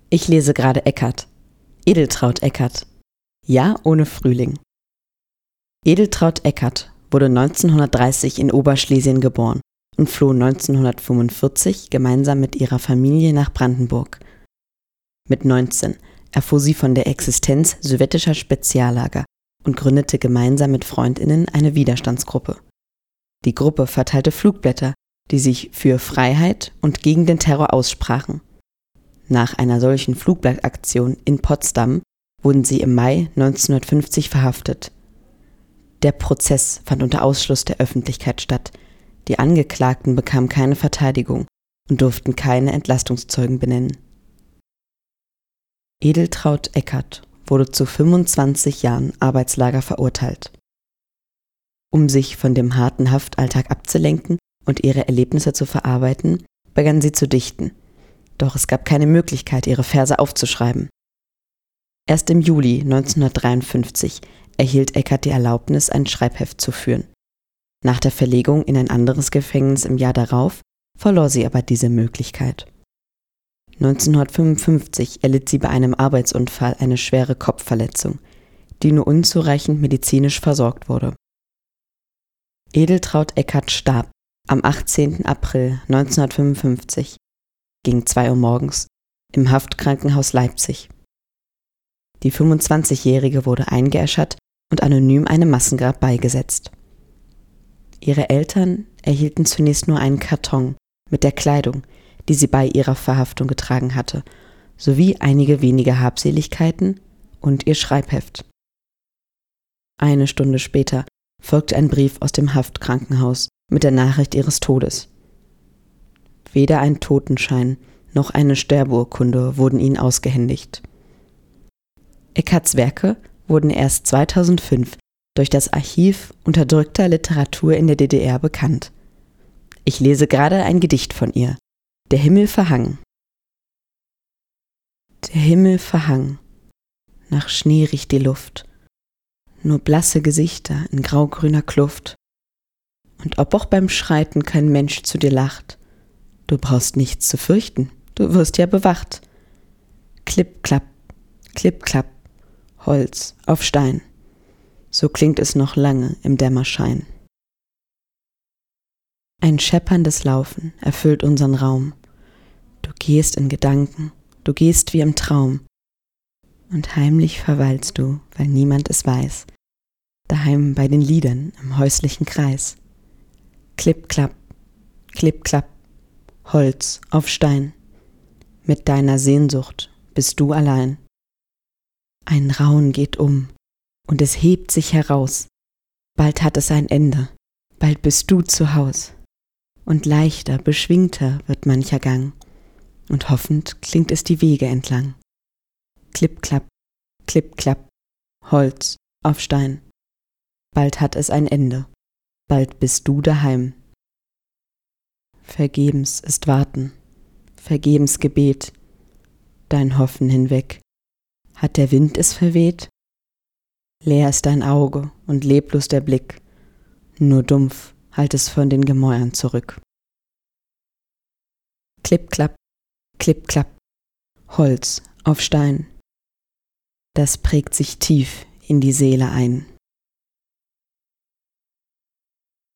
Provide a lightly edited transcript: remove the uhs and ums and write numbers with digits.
Ich lese gerade Eckart. Edeltraud Eckart. Jahr ohne Frühling. Edeltraud Eckart wurde 1930 in Oberschlesien geboren und floh 1945 gemeinsam mit ihrer Familie nach Brandenburg. Mit 19 erfuhr sie von der Existenz sowjetischer Speziallager und gründete gemeinsam mit FreundInnen eine Widerstandsgruppe. Die Gruppe verteilte Flugblätter, die sich für Freiheit und gegen den Terror aussprachen. Nach einer solchen Flugblattaktion in Potsdam wurden sie im Mai 1950 verhaftet. Der Prozess fand unter Ausschluss der Öffentlichkeit statt. Die Angeklagten bekamen keine Verteidigung und durften keine Entlastungszeugen benennen. Edeltraud Eckart wurde zu 25 Jahren Arbeitslager verurteilt. Um sich von dem harten Haftalltag abzulenken und ihre Erlebnisse zu verarbeiten, begann sie zu dichten. Doch es gab keine Möglichkeit, ihre Verse aufzuschreiben. Erst im Juli 1953 erhielt Eckart die Erlaubnis, ein Schreibheft zu führen. Nach der Verlegung in ein anderes Gefängnis im Jahr darauf verlor sie aber diese Möglichkeit. 1955 erlitt sie bei einem Arbeitsunfall eine schwere Kopfverletzung, die nur unzureichend medizinisch versorgt wurde. Edeltraud Eckart starb am 18. April 1955 gegen 2 Uhr morgens im Haftkrankenhaus Leipzig. Die 25-Jährige wurde eingeäschert und anonym einem Massengrab beigesetzt. Ihre Eltern erhielten zunächst nur einen Karton mit der Kleidung, die sie bei ihrer Verhaftung getragen hatte, sowie einige wenige Habseligkeiten und ihr Schreibheft. Eine Stunde später folgte ein Brief aus dem Haftkrankenhaus mit der Nachricht ihres Todes. Weder ein Totenschein noch eine Sterbeurkunde wurden ihnen ausgehändigt. Eckarts Werke wurden erst 2005 durch das Archiv unterdrückter Literatur in der DDR bekannt. Ich lese gerade ein Gedicht von ihr. Der Himmel verhangen. Der Himmel verhangen. Nach Schnee riecht die Luft. Nur blasse Gesichter in graugrüner Kluft. Und ob auch beim Schreiten kein Mensch zu dir lacht, du brauchst nichts zu fürchten, du wirst ja bewacht. Klipp, klapp, Holz auf Stein. So klingt es noch lange im Dämmerschein. Ein schepperndes Laufen erfüllt unseren Raum. Du gehst in Gedanken, du gehst wie im Traum. Und heimlich verweilst du, weil niemand es weiß, daheim bei den Liedern im häuslichen Kreis. Klipp, klapp, Holz auf Stein. Mit deiner Sehnsucht bist du allein. Ein Raunen geht um und es hebt sich heraus. Bald hat es ein Ende, bald bist du zu Haus. Und leichter, beschwingter wird mancher Gang und hoffend klingt es die Wege entlang. Klipp, klapp, Holz auf Stein. Bald hat es ein Ende, bald bist du daheim. Vergebens ist Warten, vergebens Gebet, dein Hoffen hinweg. Hat der Wind es verweht? Leer ist dein Auge und leblos der Blick, nur dumpf hallt es von den Gemäuern zurück. Klipp, klapp, Holz auf Stein. Das prägt sich tief in die Seele ein.